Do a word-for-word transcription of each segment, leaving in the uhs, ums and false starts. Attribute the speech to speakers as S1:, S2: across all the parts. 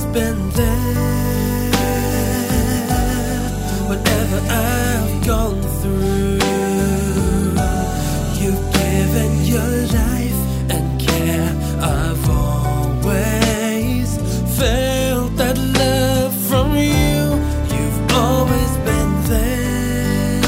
S1: been there. Whatever I've gone through, you've given your life and care. I've always felt that love from you. You've always been there.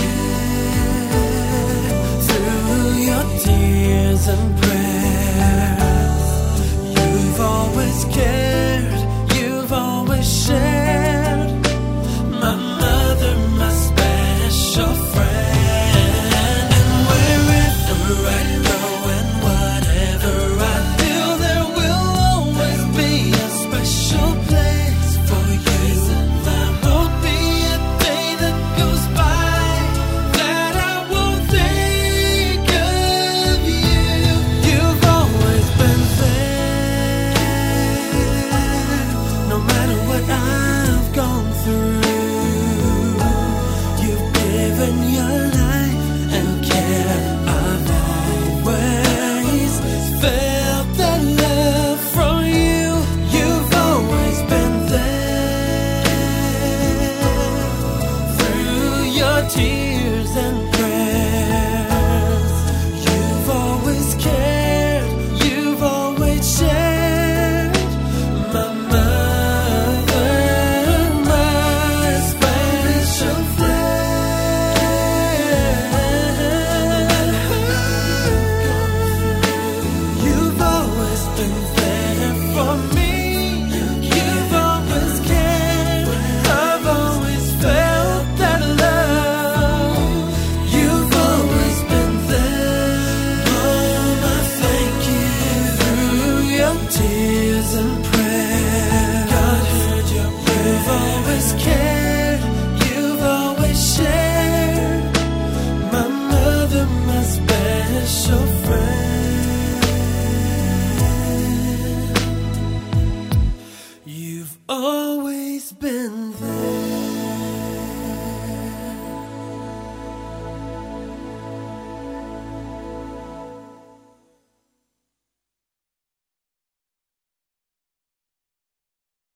S1: Through your tears and prayers, you've always cared. You've always shared. My mother, my special friend. And wherever I go and whatever I do, there will always be a special place for you. There won't be a day that goes by that I won't think of you. You've always been there. No matter what I've gone through, you've given your life and care. I've always felt that love from you. You've always been there. Through your tears and prayers, you've always cared. You've always shared. My mother, my special friend. You've always been there for me. You've always cared. I've always felt that love. You've always been there. Mom, I thank you. Through your tears and prayers, God heard your prayer. You've always cared. You've always shared. My mother, my special friend. You've always been there.